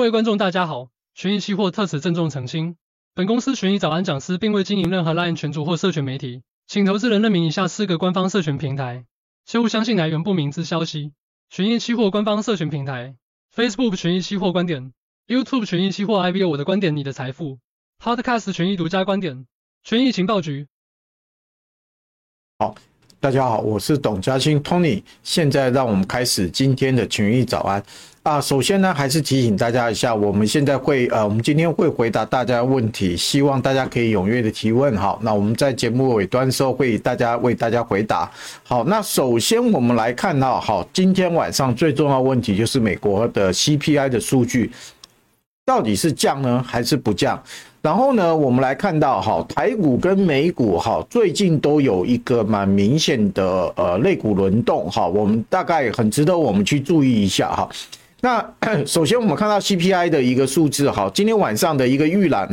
位观众大家好，群益期货特此郑重澄清，本公司群益早安讲师并未经营任何 LINE 群组或社群媒体，请投资人认明以下4个官方社群平台，切勿相信来源不明之消息。群益期货官方社群平台 ：Facebook 群益期货观点 ，YouTube 群益期货 IBO 我的观点你的财富 ，Podcast 群益独家观点，群益情报局。 好，大家好，我是董家兴 Tony， 现在让我们开始今天的群益早安。首先呢，还是提醒大家一下，我们现在我们今天会回答大家的问题，希望大家可以踊跃的提问。好，那我们在节目尾端的时候会为大家回答。好，那首先我们来看到，今天晚上最重要的问题就是美国的 CPI 的数据到底是降呢还是不降？然后呢，我们来看到台股跟美股最近都有一个蛮明显的类股轮动我们大概很值得我们去注意一下那首先我们看到 CPI 的一个数字今天晚上的一个预览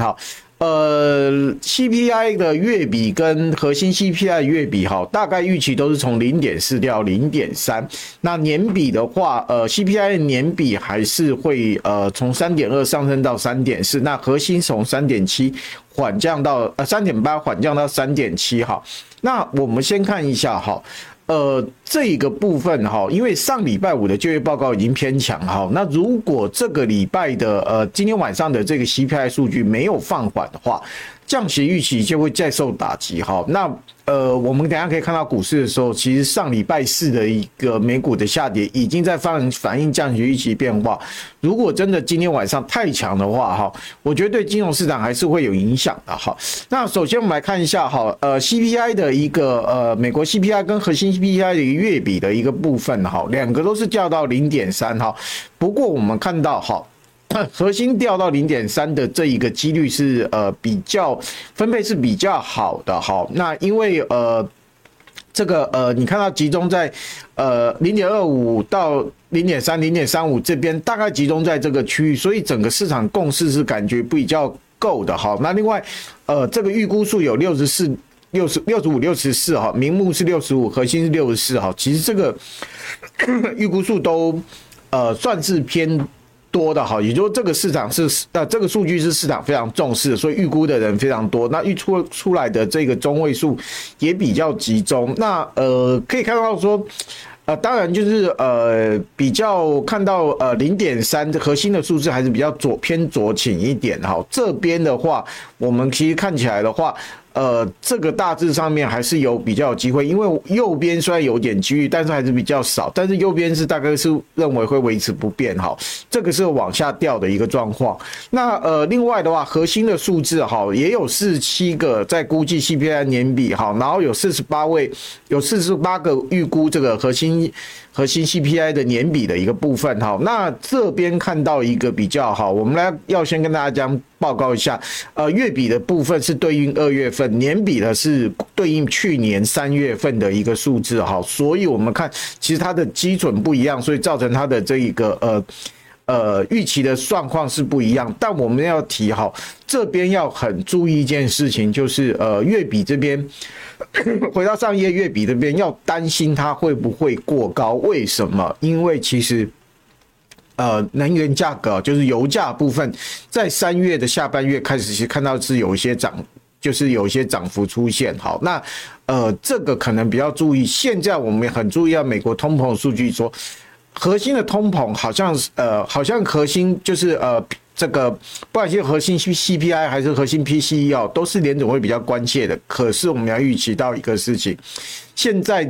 CPI 的月比跟核心 CPI 的月比大概预期都是从 0.4 掉 0.3， 那年比的话CPI 的年比还是会从 3.2 上升到 3.4， 那核心从 3.7 缓降到3.8 缓降到 3.7。 那我们先看一下这个部分因为上礼拜五的就业报告已经偏强那如果这个礼拜的今天晚上的这个 CPI 数据没有放缓的话，降息预期就会再受打击那我们等一下可以看到股市的时候，其实上礼拜四的一个美股的下跌已经在反映降息预期变化。如果真的今天晚上太强的话我觉得对金融市场还是会有影响的那首先我们来看一下CPI 的一个美国 CPI 跟核心 CPI 的一个月比的一个部分两个都是掉到 0.3 不过我们看到核心掉到 0.3 的这一个几率是比较分配是比较好的那因为这个你看到集中在0.25 到 0.3 0.35 这边大概集中在这个区域，所以整个市场共识是感觉比较够的那另外这个预估数有65 64名目是65，核心是64其实这个预估数都算是偏多的也就是说这个市场是这个数据是市场非常重视的，所以预估的人非常多，那预出来的这个中位数也比较集中。那可以看到说当然就是比较看到0.3 核心的数字还是比较偏左倾一点这边的话我们其实看起来的话这个大致上面还是有比较有机会，因为右边虽然有点机遇，但是还是比较少，但是右边是大概是认为会维持不变这个是往下掉的一个状况。那另外的话核心的数字也有47个在估计 CPI 年比然后有48个预估这个核心 CPI 的年比的一个部分那这边看到一个比较我们要先跟大家报告一下月比的部分是对应2月份，年比的是对应去年3月份的一个数字所以我们看其实它的基准不一样，所以造成它的这一个预期的状况是不一样。但我们要提这边要很注意一件事情，就是月比这边回到上一页月比这边要担心它会不会过高。为什么？因为其实能源价格就是油价部分在3月的下半月开始其实看到是有一些涨幅出现那这个可能比较注意。现在我们很注意到美国通膨数据说核心的通膨好像核心就是这个不管是核心 CPI 还是核心 PCE 都是联总会比较关切的。可是我们要预期到一个事情，现在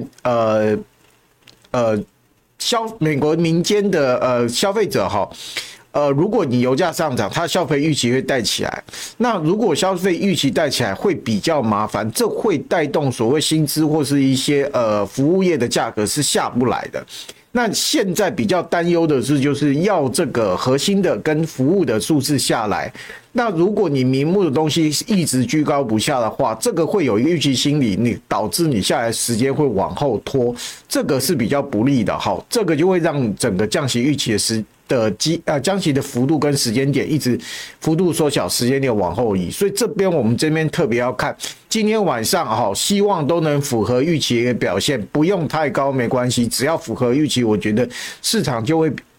美国民间的消费者如果你油价上涨，它消费预期会带起来。那如果消费预期带起来会比较麻烦，这会带动所谓薪资或是一些服务业的价格是下不来的。那现在比较担忧的是，就是要这个核心的跟服务的数字下来。那如果你名目的东西一直居高不下的话，这个会有一个预期心理，你导致你下来时间会往后拖，这个是比较不利的。这个就会让整个降息预期的降息的幅度跟时间点一直幅度缩小，时间点往后移。所以我们这边特别要看今天晚上希望都能符合预期的表现，不用太高没关系，只要符合预期，我觉得市场就会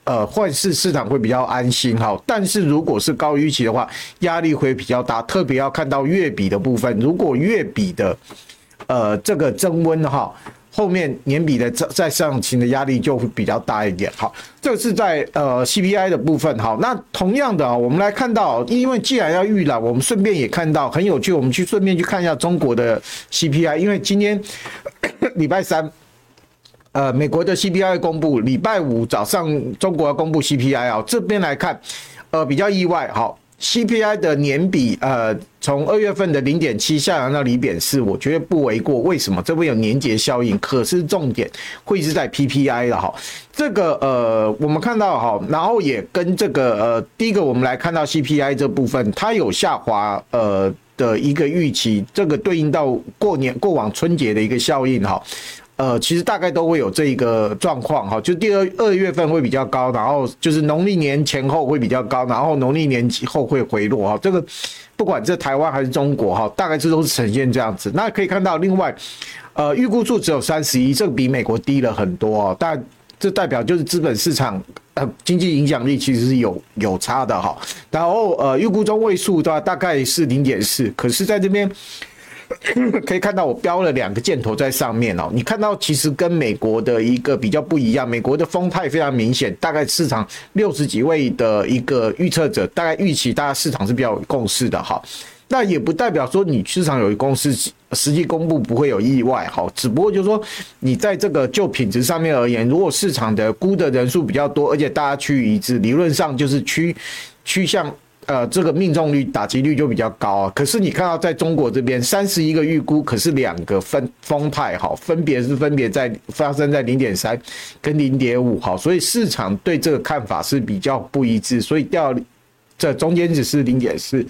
或是市场会比较安心哈。但是如果是高预期的话，压力会比较大，特别要看到月比的部分。如果月比的这个增温哈，后面年比的再上行的压力就会比较大一点。好，这个是在CPI 的部分。好，那同样的我们来看到，因为既然要预览，我们顺便也看到很有趣，我们顺便去看一下中国的 CPI， 因为今天礼拜三。美国的 CPI 公布，礼拜五早上中国要公布 CPI 啊，这边来看，比较意外，好 ，CPI 的年比从2月份的 0.7 下降到 0.4， 我觉得不为过。为什么？这边有年节效应，可是重点会是在 PPI 了哈。这个我们看到哈，然后也跟这个第一个我们来看到 CPI 这部分，它有下滑的一个预期，这个对应到过往春节的一个效应哈。其实大概都会有这一个状况哈，就2月份会比较高，然后就是农历年前后会比较高，然后农历年后会回落哈。这个不管在台湾还是中国哈，大概这都是呈现这样子。那可以看到，另外预估数只有31，这个比美国低了很多哦。但这代表就是资本市场经济影响力其实是有差的哈。然后预估中位数的话大概是 0.4， 可是在这边。可以看到我标了2个箭头在上面哦，你看到其实跟美国的一个比较不一样，美国的风态非常明显，大概市场60几位的一个预测者，大概预期大家市场是比较有共识的哈。那也不代表说你市场有共识，实际公布不会有意外哈，只不过就是说你在这个就品质上面而言，如果市场的估的人数比较多，而且大家趋于一致，理论上就是趋向。这个命中率、打击率就比较高啊。可是你看到在中国这边31个预估，可是2个风态好，分别发生在 0.3 跟 0.5 好，所以市场对这个看法是比较不一致，所以这中间只是 0.4。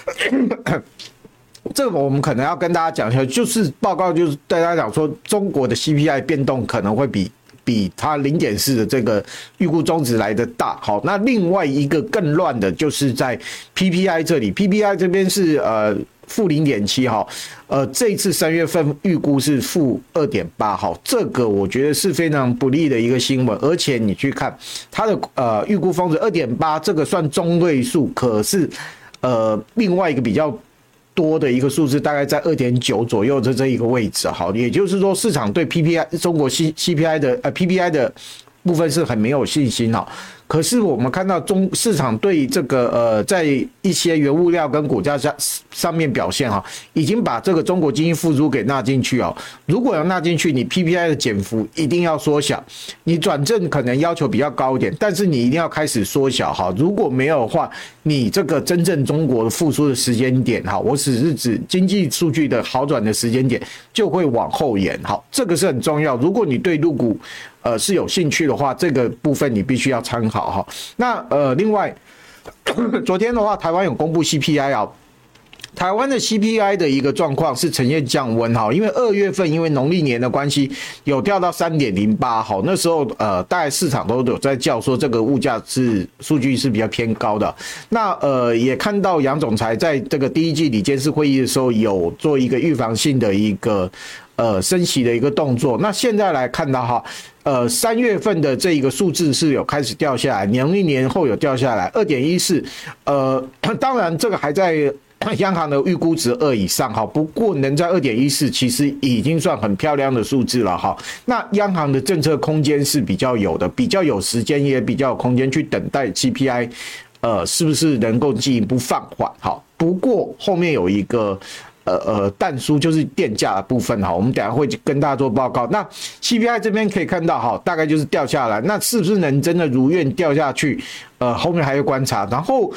这个我们可能要跟大家讲一下，就是报告就是大家讲说，中国的 CPI 变动可能会比它 0.4 的这个预估中值来的大。好，那另外一个更乱的就是在 PPI 这里 ，PPI 这边是负 0.7 哈，这一次3月份预估是负 2.8 哈，这个我觉得是非常不利的一个新闻，而且你去看它的预估峰值 2.8， 这个算中位数，可是另外一个比较多的一个数字大概在 2.9 左右的这一个位置，好，也就是说市场对 PPI 中国 CPI 的PPI 的部分是很没有信心哈。可是我们看到市场对这个在一些原物料跟股价上面表现哈，已经把这个中国经济复苏给纳进去哦。如果要纳进去，你 PPI 的减幅一定要缩小，你转正可能要求比较高一点，但是你一定要开始缩小哈。如果没有的话，你这个真正中国复苏的时间点哈，我只是指经济数据的好转的时间点就会往后延。好，这个是很重要。如果你对陆股是有兴趣的话，这个部分你必须要参考哈。那另外，昨天的话，台湾有公布 CPI 啊，台湾的 CPI 的一个状况是呈现降温哈，因为2月份因为农历年的关系有掉到 3.08 哈，那时候大概市场都有在叫说这个物价数据是比较偏高的。那也看到杨总裁在这个第一季理监事会议的时候有做一个预防性的一个升息的一个动作。那现在来看到哈，3月份的这一个数字是有开始掉下来，农历年后有掉下来 2.14， 当然这个还在央行的预估值2以上哈，不过能在 2.14 其实已经算很漂亮的数字了哈。那央行的政策空间是比较有的，比较有时间也比较有空间去等待 CPI 是不是能够进一步放缓。好，不过后面有一个但书就是电价的部分哈，我们等一下会跟大家做报告。那 CPI 这边可以看到哈，大概就是掉下来，那是不是能真的如愿掉下去？后面还要观察。然后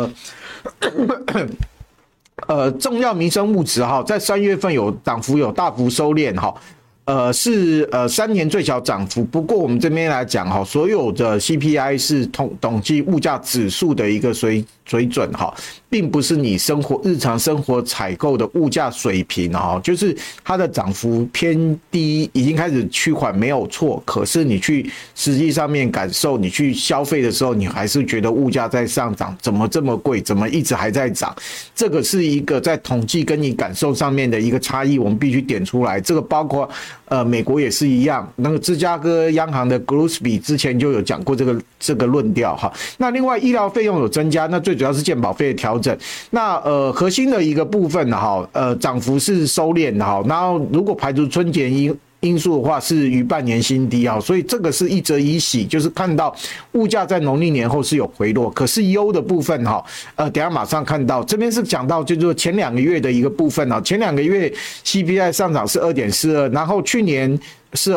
重要民生物质哈，在3月份有涨幅有大幅收敛哈。是3年最小涨幅。不过我们这边来讲哈，所有的 CPI 是统计物价指数的一个水准哈。 并不是你日常生活采购的物价水平哦，就是它的涨幅偏低，已经开始趋缓没有错。可是你去实际上面感受，你去消费的时候，你还是觉得物价在上涨，怎么这么贵？怎么一直还在涨？这个是一个在统计跟你感受上面的一个差异，我们必须点出来。这个包括美国也是一样，那个芝加哥央行的 Grousby 之前就有讲过这个论调哈。那另外医疗费用有增加，那最主要是健保费的调整。那核心的一个部分哈，涨幅是收敛的哈。然后如果排除春节因素的话，是逾半年新低啊，所以这个是一则以喜，就是看到物价在农历年后是有回落，可是忧的部分哈，等一下马上看到这边是讲到就是前2个月的一个部分啊，前2个月 CPI 上涨是 2.42， 然后去年是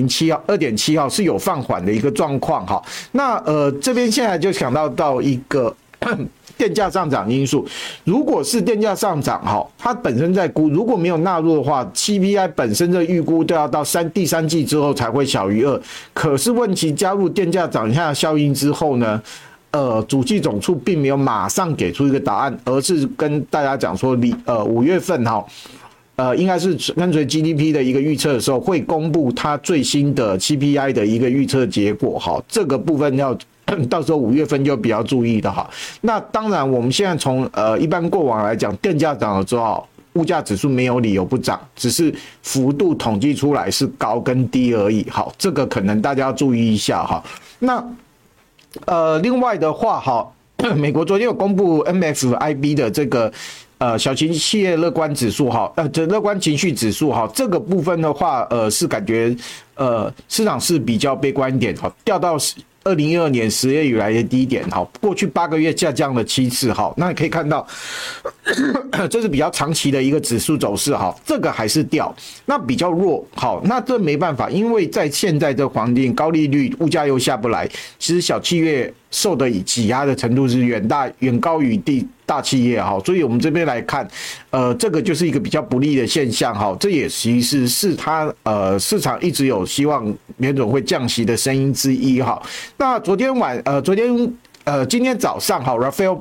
2.07 号是有放缓的一个状况哈。那这边现在就想到一个电价上涨因素，如果是电价上涨哈，它本身在估，如果没有纳入的话 ，CPI 本身的预估都要到第三季之后才会小于2。可是问题加入电价涨价效应之后呢，主计总处并没有马上给出一个答案，而是跟大家讲说，5月份哈。应该是跟随 GDP 的一个预测的时候，会公布它最新的 CPI 的一个预测结果哈，这个部分要到时候5月份就比较注意的哈。那当然，我们现在从一般过往来讲，电价涨了之后，物价指数没有理由不涨，只是幅度统计出来是高跟低而已。好，这个可能大家要注意一下哈。那另外的话哈，美国昨天有公布 MFIB 的这个。小型企业乐观指数哈，这乐观情绪指数哈，这个部分的话，是感觉市场是比较悲观一点哈，掉到2012年10月以来的低点哈，过去8个月下降了7次哈，那你可以看到，这是比较长期的一个指数走势哈，这个还是掉，那比较弱好，那这没办法，因为在现在这环境高利率，物价又下不来，其实小企业受的挤压的程度是远高于大企业哈，所以我们这边来看，这个就是一个比较不利的现象哈，这也其实是它市场一直有希望联准会降息的声音之一哈。那今天早上哈 ，Rafael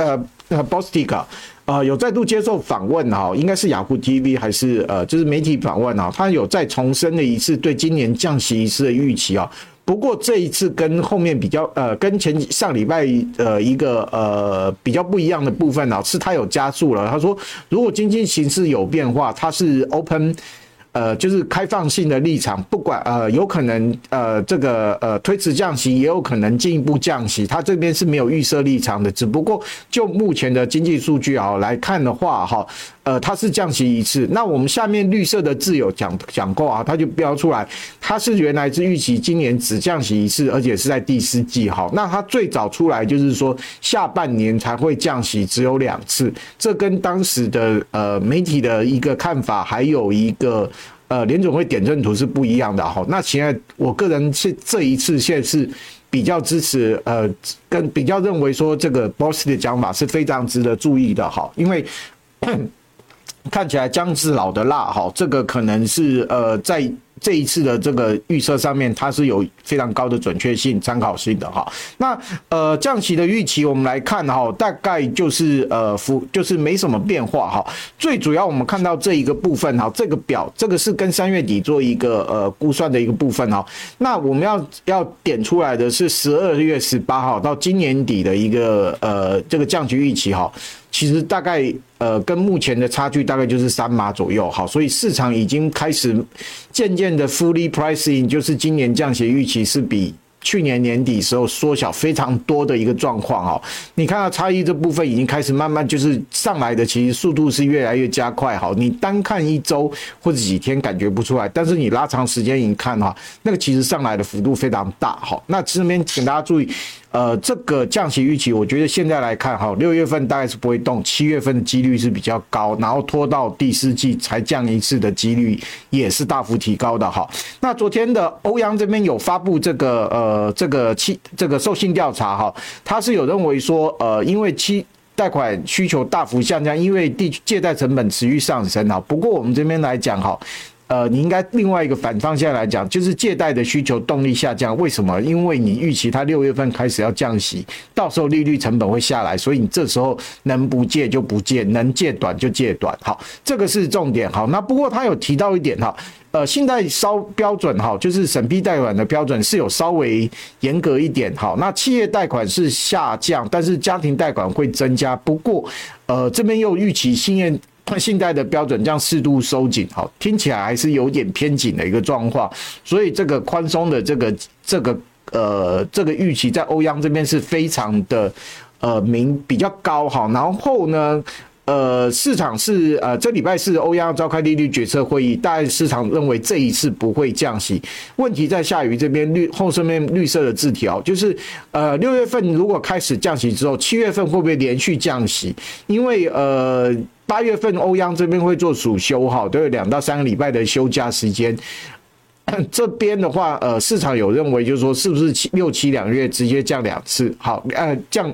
Bostic 有再度接受访问哈，应该是雅虎 TV 还是就是媒体访问哈，他有再重申了一次对今年降息一次的预期啊。不过这一次跟后面比较跟上礼拜一个比较不一样的部分啊，是他有加速了。他说，如果经济形势有变化，他是 open。就是开放性的立场，不管有可能这个推迟降息，也有可能进一步降息，它这边是没有预设立场的。只不过就目前的经济数据来看的话哈，它是降息一次。那我们下面绿色的字有讲过啊，它就标出来，它是原来是预期今年只降息一次，而且是在第4季哈。那它最早出来就是说下半年才会降息，只有2次，这跟当时的媒体的一个看法，还有一个。联准会点阵图是不一样的哈。那现在我个人这一次现在是比较支持跟比较认为说这个 Boss 的讲法是非常值得注意的哈，因为看起来姜是老的辣哈，这个可能是在这一次的这个预测上面，它是有非常高的准确性、参考性的哈。那降息的预期我们来看哈，大概就是就是没什么变化哈。最主要我们看到这一个部分哈，这个表这个是跟3月底做一个估算的一个部分哈。那我们要点出来的是12月18号到今年底的一个这个降息预期哈。其实大概跟目前的差距大概就是3码左右，好，所以市场已经开始渐渐的 fully pricing， 就是今年降息预期是比去年年底时候缩小非常多的一个状况哦。你看到差异这部分已经开始慢慢就是上来的，其实速度是越来越加快，好，你单看1周或者几天感觉不出来，但是你拉长时间一看哈，那个其实上来的幅度非常大，好，那这边请大家注意。这个降息预期，我觉得现在来看哈，6月份大概是不会动，7月份的几率是比较高，然后拖到第4季才降一次的几率也是大幅提高的哈。那昨天的欧央这边有发布这个授信调查哈，他是有认为说因为贷款需求大幅下降，因为借贷成本持续上升哈。不过我们这边来讲哈。 你应该另外一个反方向来讲，就是借贷的需求动力下降。为什么？因为你预期它6月份开始要降息，到时候利率成本会下来，所以你这时候能不借就不借，能借短就借短。好，这个是重点。好，那不过他有提到一点哈。信贷标准哈，就是审批贷款的标准是有稍微严格一点。好，那企业贷款是下降，但是家庭贷款会增加。不过，这边又预期信贷的标准这样适度收紧，好，听起来还是有点偏紧的一个状况。所以这个宽松的这个预期在欧央这边是非常的比较高。好，然后呢？市场是这礼拜四欧央召开利率决策会议，大概市场认为这一次不会降息。问题在下于这边后顺面绿色的字条，就是6月份如果开始降息之后，7月份会不会连续降息？因为8月份欧央这边会做暑休，哈，都有2到3个礼拜的休假时间。这边的话，市场有认为就是说，是不是6、7、2月直接降2次？好，降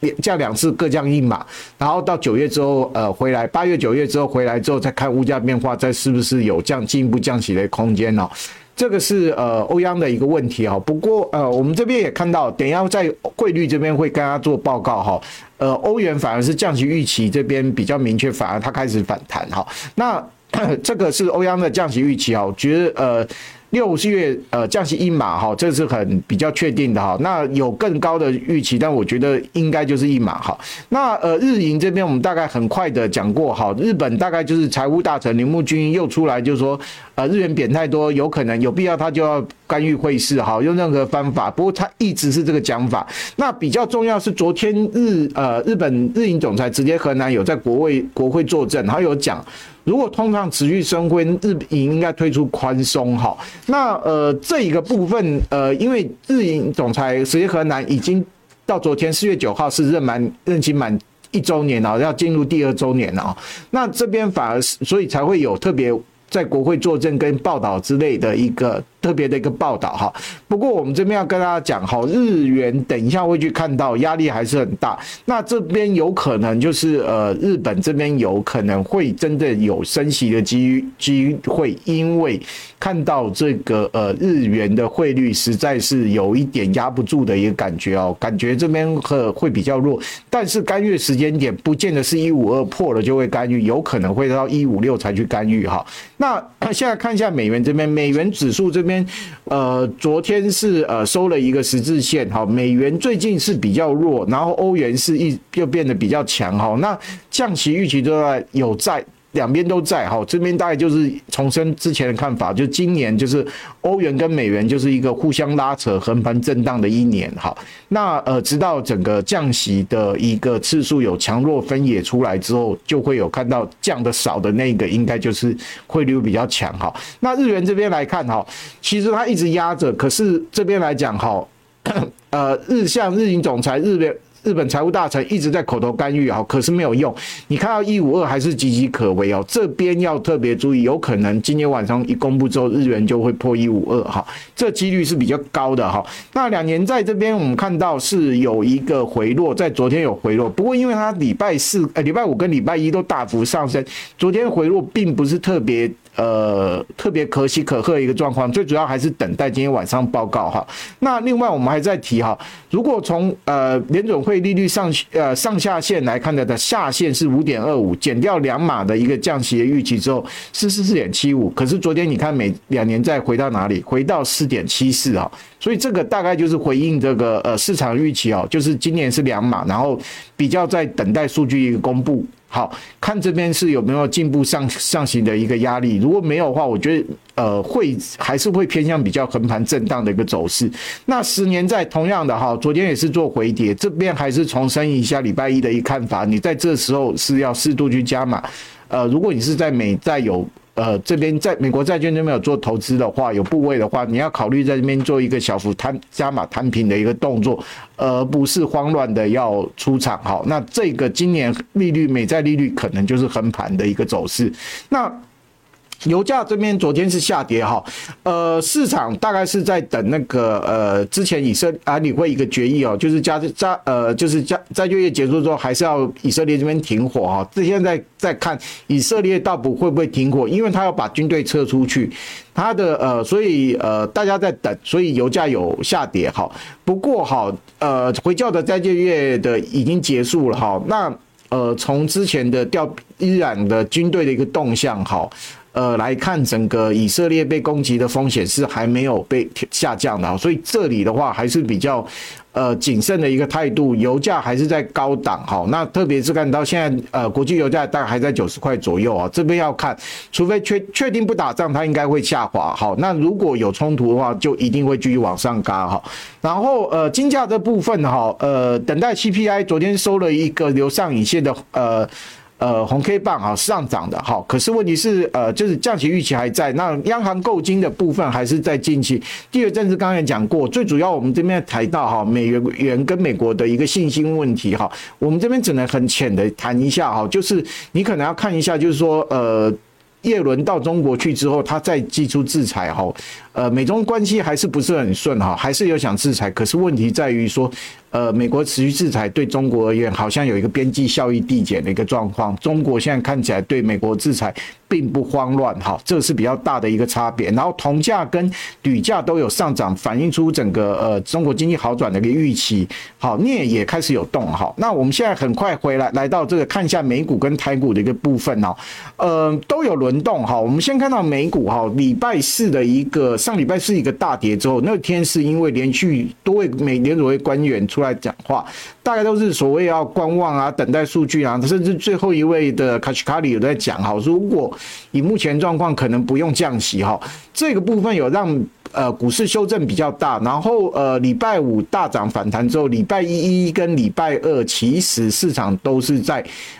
2次各降1码，然后到9月之后回来，8月9月之后回来之后再看物价变化，再是不是有进一步降息的空间哦。这个是欧央的一个问题哈。不过我们这边也看到，等一下在汇率这边会跟他做报告哈。欧元反而是降息预期这边比较明确，反而它开始反弹哈。那这个是欧央的降息预期哈，我觉得6月降息1码哈，这是比较确定的哈。那有更高的预期，但我觉得应该就是1码哈。那日银这边我们大概很快的讲过哈，日本大概就是财务大臣铃木俊一又出来就是说日元贬太多，有可能有必要他就要干预汇市哈，用任何方法。不过他一直是这个讲法。那比较重要是昨天日本日银总裁直接河南有在国会作证，他有讲。如果通胀持续升温，日银应该推出宽松哈。那这一个部分因为日银总裁石田河南已经到昨天4月9号是任期满1周年了，要进入第2周年了。那这边反而所以才会有特别在国会作证跟报道之类的一个特别的一个报道哈。不过我们这边要跟大家讲哈，日元等一下会去看到压力还是很大。那这边有可能就是日本这边有可能会真的有升息的机会，因为看到这个日元的汇率实在是有一点压不住的一个感觉哦，感觉这边会比较弱。但是干预时间点不见得是152破了就会干预，有可能会到156才去干预哈。那现在看一下美元这边，美元指数这边昨天是收了一个十字线，好，美元最近是比较弱，然后欧元是又变得比较强，好，那降息预期都在两边都在，好，这边大概就是重申之前的看法，就今年就是欧元跟美元就是一个互相拉扯、横盘震荡的一年，好，那直到整个降息的一个次数有强弱分野出来之后，就会有看到降的少的那个应该就是汇率比较强，好，那日元这边来看，哈，其实它一直压着，可是这边来讲，哈，像日银总裁日本财务大臣一直在口头干预，可是没有用。你看到152还是岌岌可危哦，这边要特别注意，有可能今天晚上一公布之后，日元就会破152哈，这几率是比较高的哈。那2年债这边我们看到是有一个回落，在昨天有回落，不过因为它礼拜五跟礼拜一都大幅上升，昨天回落并不是特别可喜可贺的一个状况，最主要还是等待今天晚上报告哈。那另外我们还在提哈，如果从联准会利率上下限来看的下限是 5.25， 减掉2码的一个降息的预期之后是 4.75， 可是昨天你看2年债回到哪里？回到 4.74 哈，所以这个大概就是回应这个市场预期哦，就是今年是2码，然后比较在等待数据一个公布。好，看这边是有没有进步上行的一个压力，如果没有的话，我觉得还是会偏向比较横盘震荡的一个走势。那10年债同样的哈，昨天也是做回跌，这边还是重申一下礼拜一的一看法，你在这时候是要适度去加码。如果你是在美债有这边在美国债券这边有做投资的话，有部位的话，你要考虑在这边做一个小幅加码摊平的一个动作，不是慌乱的要出场。好，那这个今年美债利率可能就是横盘的一个走势。那油价这边昨天是下跌哈，市场大概是在等那个之前以色列安理会一个决议哦，就是再就业结束之后，还是要以色列这边停火哈。这现在在看以色列到底会不会停火，因为他要把军队撤出去，他的所以大家在等，所以油价有下跌哈。不过哈回教的再就业的已经结束了哈，那从之前的伊朗的军队的一个动向哈。来看整个以色列被攻击的风险是还没有被下降的，所以这里的话还是比较谨慎的一个态度，油价还是在高档哈。那特别是看到现在国际油价大概还在90块左右啊，这边要看，除非确定不打仗，它应该会下滑好。那如果有冲突的话，就一定会继续往上嘎哈。然后金价这部分哈，等待 CPI 昨天收了一个留上影线的红 K 棒哈上涨的哈，可是问题是就是降息预期还在，那央行购金的部分还是在近期。地缘政治刚才讲过，最主要我们这边谈到哈美元跟美国的一个信心问题哈，我们这边只能很浅的谈一下哈，就是你可能要看一下，就是说叶伦到中国去之后，他再祭出制裁哈，美中关系还是不是很顺哈，还是有想制裁，可是问题在于说，美国持续制裁对中国而言，好像有一个边际效益递减的一个状况。中国现在看起来对美国制裁并不慌乱哈，这是比较大的一个差别。然后铜价跟铝价都有上涨，反映出整个中国经济好转的一个预期。好，镍也开始有动哈。那我们现在很快来到这个看一下美股跟台股的一个部分哦，都有轮动哈。我们先看到美股哈，上礼拜四一个大跌之后，那天是因为连续多位美联储会官员出来讲话，大概都是所谓要观望啊，等待数据啊，甚至最后一位的卡什卡里有在讲哈，如果以目前状况可能不用降息哈，这个部分有让股市修正比较大，然后礼拜五大涨反弹之后，礼拜一跟礼拜二其实市场都是在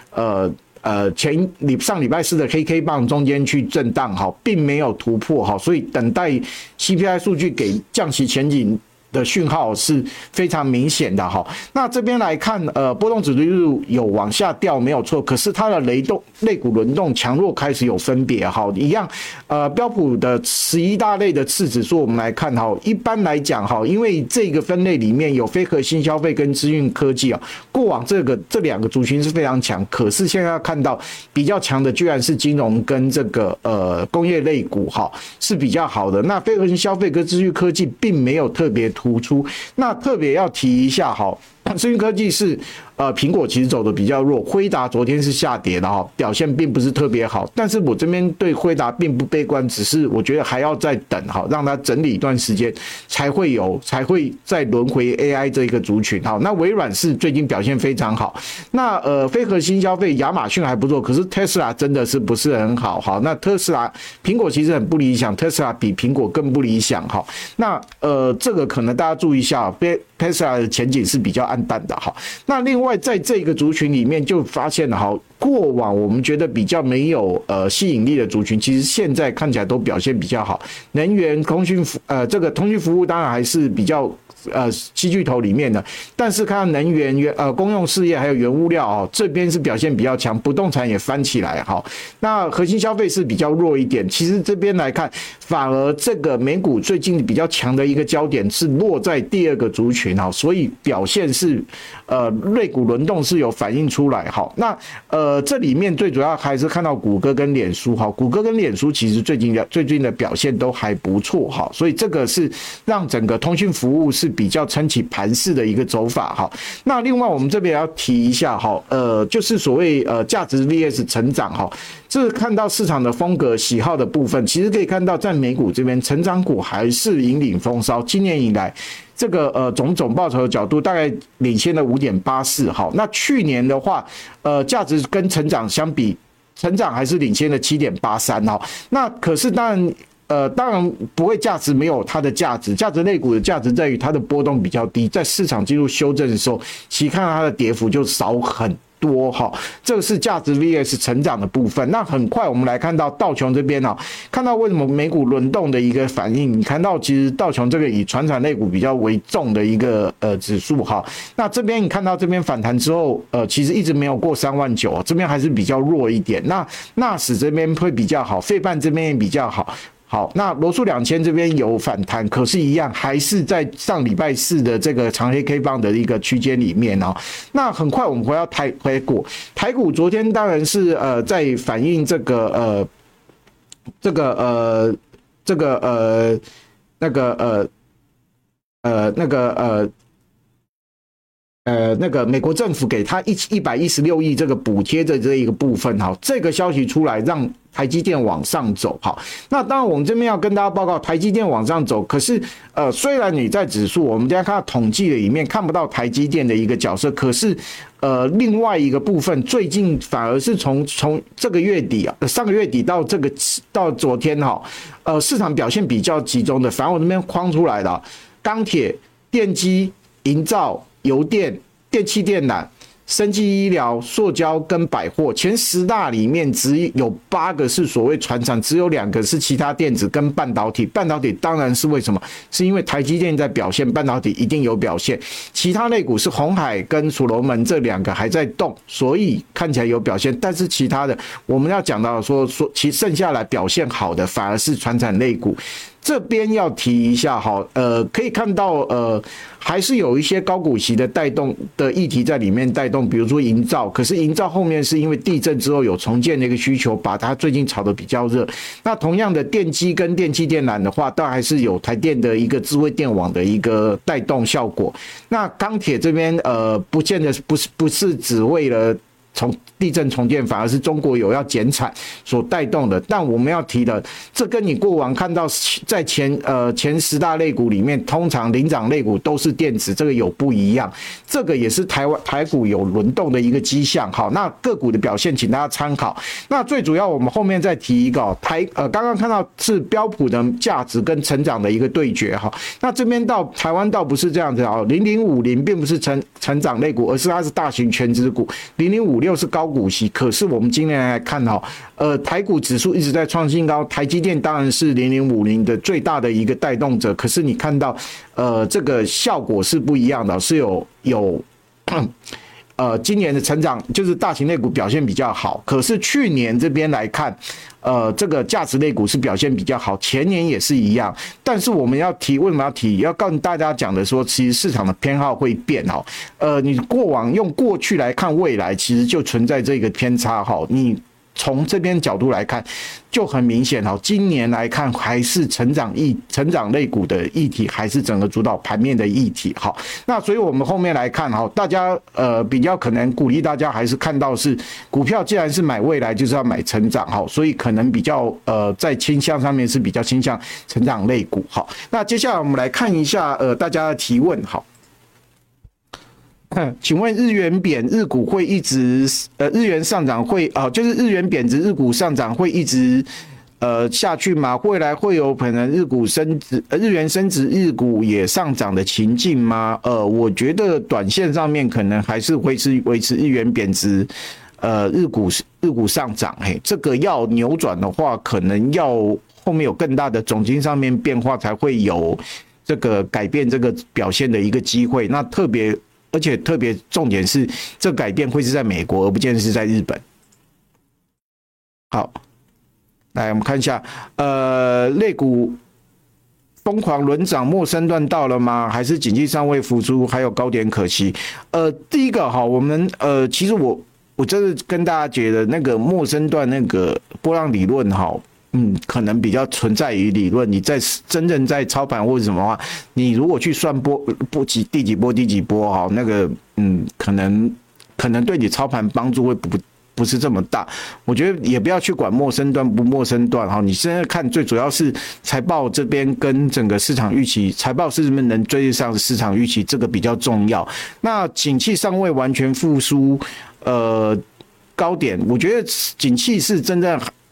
上礼拜四的 KK 棒中间去震荡哈，并没有突破哈，所以等待 CPI 数据给降息前景的讯号是非常明显的哈。那这边来看，波动指数有往下掉没有错，可是它的类股轮动强弱开始有分别哈。一样，标普的11大类的次指数我们来看哈，一般来讲哈，因为这个分类里面有非核心消费跟资讯科技啊，过往这两个族群是非常强，可是现在要看到比较强的居然是金融跟这个工业类股哈是比较好的，那非核心消费跟资讯科技并没有特别突出。那特别要提一下哈，资讯科技是苹果其实走的比较弱，辉达昨天是下跌的哈，表现并不是特别好。但是我这边对辉达并不悲观，只是我觉得还要再等哈，让它整理一段时间才会再轮回 AI 这一个族群。好，那微软是最近表现非常好。那非核心消费亚马逊还不错，可是 Tesla 真的是不是很好。好，那苹果其实很不理想 ，Tesla 比苹果更不理想。好，那这个可能大家注意一下 ，Tesla 的前景是比较暗淡的。好，那另外在这个族群里面就发现了，好，过往我们觉得比较没有吸引力的族群，其实现在看起来都表现比较好。能源、这个通讯服务当然还是比较七巨头里面的，但是看到能源、公用事业还有原物料哦，这边是表现比较强，不动产也翻起来哈。那核心消费是比较弱一点。其实这边来看，反而这个美股最近比较强的一个焦点是落在第二个族群哈，所以表现是类股轮动是有反映出来哈。那这里面最主要还是看到谷歌跟脸书哈，谷歌跟脸书其实最近的表现都还不错哈，所以这个是让整个通讯服务是比较撑起盘势的一个走法哈。那另外我们这边要提一下哈，就是所谓价值 vs 成长哈，这是看到市场的风格喜好的部分，其实可以看到在美股这边成长股还是引领风骚，今年以来这个总报酬的角度大概领先了 5.84 好，那去年的话价值跟成长相比，成长还是领先了 7.83 好，那可是当然不会价值没有它的价值，价值类股的价值在于它的波动比较低，在市场进入修正的时候，其实看到它的跌幅就少很多哈，这个是价值 VS 成长的部分。那很快我们来看到道琼这边看到为什么美股轮动的一个反应。你看到其实道琼这个以传产类股比较为重的一个指数哈，那这边你看到这边反弹之后，其实一直没有过39000，这边还是比较弱一点。那纳斯这边会比较好，费半这边也比较好。好，那罗素2000这边有反弹，可是一样还是在上礼拜四的这个长黑 K 棒的一个区间里面那很快我们回到台股昨天当然是在反映这个美国政府给他116亿这个补贴的这一个部分这个消息出来让台积电往上走那当然我们这边要跟大家报告台积电往上走，可是虽然你在指数我们等一下看到统计的里面看不到台积电的一个角色，可是另外一个部分最近反而是从这个月底上个月底到昨天市场表现比较集中的，反而我这边框出来的钢铁、电机、营造、油电、电气电缆、生技医疗、塑胶跟百货前10大里面只有8个是所谓传产，只有2个是其他电子跟半导体。半导体当然是为什么？是因为台积电在表现，半导体一定有表现。其他类股是鸿海跟所罗门这2个还在动，所以看起来有表现。但是其他的我们要讲到说其剩下来表现好的反而是传产类股。这边要提一下可以看到还是有一些高股息的带动的议题在里面带动，比如说营造，可是营造后面是因为地震之后有重建的一个需求，把它最近炒得比较热。那同样的电机跟电气电缆的话，当然还是有台电的一个智慧电网的一个带动效果。那钢铁这边不见得不是只为了从地震重建，反而是中国有要减产所带动的。但我们要提的，这跟你过往看到在前10大类股里面，通常领涨类股都是电子，这个有不一样。这个也是台股有轮动的一个迹象。好，那个股的表现，请大家参考。那最主要，我们后面再提一个刚刚看到是标普的价值跟成长的一个对决哈。那这边台湾倒不是这样子0050并不是成长类股，而是它是大型全指股，0056是高股息。可是我们今年来看台股指数一直在创新高，台积电当然是0050的最大的一个带动者。可是你看到这个效果是不一样的，是有今年的成长就是大型类股表现比较好，可是去年这边来看这个价值类股是表现比较好，前年也是一样。但是我们要提，为什么要提？要告诉大家讲的说，其实市场的偏好会变你过往用过去来看未来，其实就存在这个偏差你从这边角度来看就很明显今年来看还是成长类股的议题，还是整个主导盘面的议题。好，那所以我们后面来看大家比较可能鼓励大家还是看到是股票既然是买未来就是要买成长所以可能比较在倾向上面是比较倾向成长类股。好，那接下来我们来看一下大家的提问。好，请问日元贬，日股会一直日元上涨会就是日元贬值，日股上涨会一直下去吗？未来会有可能日股升值，日元升值，日股也上涨的情境吗？我觉得短线上面可能还是会是维持日元贬值，日股上涨。这个要扭转的话，可能要后面有更大的总经上面变化，才会有这个改变这个表现的一个机会。那而且特别重点是，这改变会是在美国，而不见得是在日本。好，来我们看一下，类股疯狂轮涨，末升段到了吗？还是景气尚未复苏，还有高点可期？第一个我们其实我真的跟大家觉得那个末升段那个波浪理论可能比较存在于理论，你在真正在操盘或者什么话，你如果去算第几波那个可能对你操盘帮助会不是这么大。我觉得也不要去管末升段不末升段你现在看最主要是财报这边跟整个市场预期，财报是不是能追得上市场预期，这个比较重要。那景气尚未完全复苏，高点，我觉得景气是真正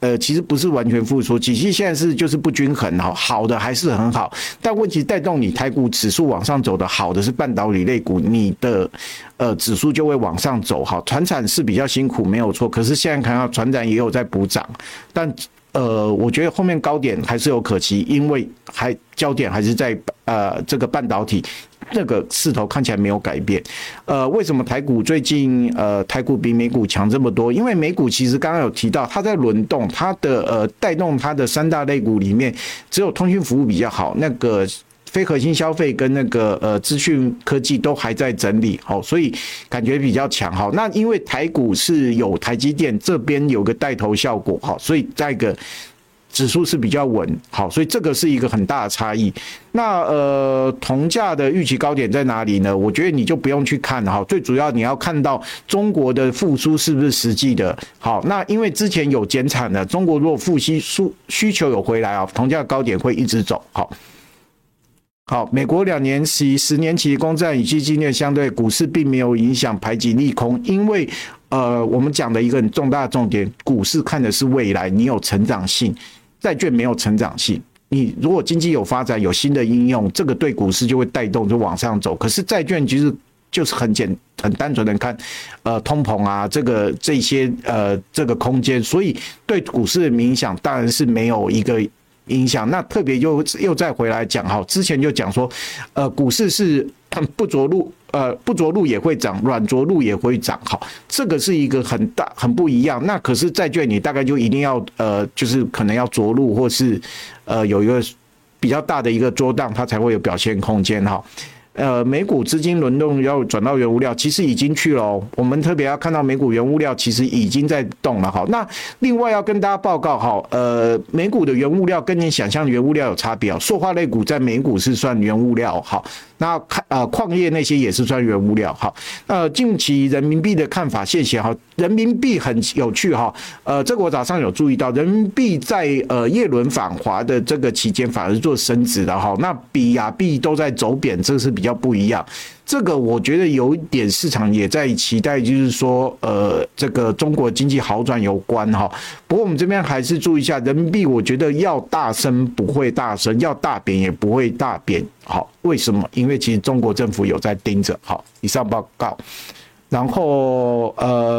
其实不是完全复苏，景气现在是就是不均衡，好的还是很好，但问题带动你台股指数往上走的好的是半导体类股，你的指数就会往上走。好，传产是比较辛苦没有错，可是现在看到传产也有在补涨，但我觉得后面高点还是有可期，因为焦点还是在这个半导体。那个势头看起来没有改变，为什么台股最近台股比美股强这么多？因为美股其实刚刚有提到，它在轮动，它的带动它的三大类股里面，只有通讯服务比较好，那个非核心消费跟那个资讯科技都还在整理，好，所以感觉比较强。好，那因为台股是有台积电这边有个带头效果，好，所以在一个指数是比较稳，好，所以这个是一个很大的差异。那铜价的预期高点在哪里呢？我觉得你就不用去看，好，最主要你要看到中国的复苏是不是实际的。好，那因为之前有减产的，中国如果复苏需求有回来啊，铜价高点会一直走。好，美国2年期、10年期公债与基金面相对，股市并没有影响，排挤利空，因为我们讲的一个很重大的重点，股市看的是未来，你有成长性。债券没有成长性，你如果经济有发展，有新的应用，这个对股市就会带动，就往上走。可是债券其实就是很单纯的看，通膨啊，这些这个空间，所以对股市的影响当然是没有一个影响。那特别又再回来讲，好，之前就讲说，股市是不着陆也会涨，软着陆也会涨，好，这个是一个很不一样。那可是债券你大概就一定要就是可能要着陆，或是有一个比较大的一个波荡，它才会有表现空间，哈。美股资金轮动要转到原物料，其实已经去了哦。我们特别要看到美股原物料其实已经在动了，好。那另外要跟大家报告，好，美股的原物料跟你想象的原物料有差别哦。塑化类股在美股是算原物料，好。那矿业那些也是算原物料，好。近期人民币的看法，谢谢哈。人民币很有趣哈，这个我早上有注意到，人民币在叶伦访华的这个期间反而是做升值的哈。那比亚币都在走贬，这个是比较不一样。这个我觉得有一点市场也在期待，就是说这个中国经济好转有关哈。不过我们这边还是注意一下，人民币我觉得要大升不会大升，要大贬也不会大贬。好，为什么？因为其实中国政府有在盯着。好，以上报告。然后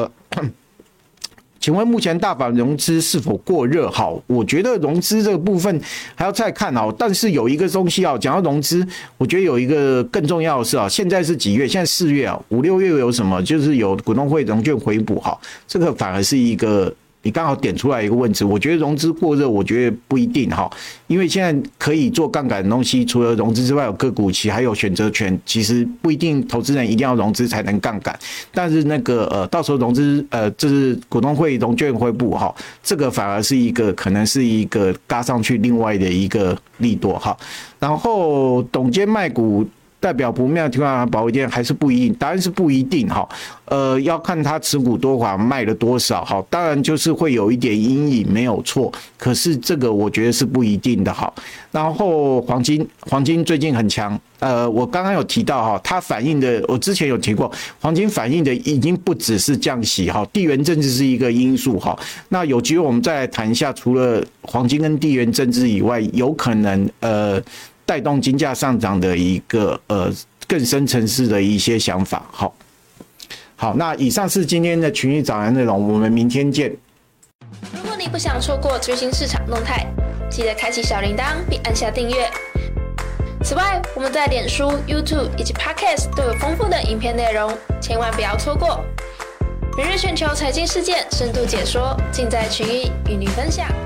请问目前大盘融资是否过热？好，我觉得融资这个部分还要再看哦。但是有一个东西啊，讲到融资，我觉得有一个更重要的是啊，现在是几月？现在4月啊，5、6月有什么？就是有股东会融券回补，哈，这个反而是一个。你刚好点出来一个问题，我觉得融资过热，我觉得不一定哈，因为现在可以做杠杆的东西，除了融资之外，有个股期，还有选择权，其实不一定投资人一定要融资才能杠杆，但是那个到时候融资就是股东会融券回补哈，这个反而是一个可能是一个嘎上去另外的一个利多哈，然后董监卖股。代表不妙提款保卫店还是不一定，答案是不一定哈。要看他持股多寡卖了多少哈，当然就是会有一点阴影没有错，可是这个我觉得是不一定的哈。然后黄金最近很强，我刚刚有提到哈，它反映的我之前有提过，黄金反映的已经不只是降息哈，地缘政治是一个因素哈。那有机会我们再来谈一下，除了黄金跟地缘政治以外，有可能带动金价上涨的一个更深层次的一些想法。好，那以上是今天的群益早安内容，我们明天见。 如果你不想错过最新市场动态，记得开启小铃铛并按下订阅。此外，我们在脸书、YouTube 以及 Podcast 都有丰富的影片内容，千万不要错过。每日全球财经事件深度解说，尽在群益与你分享。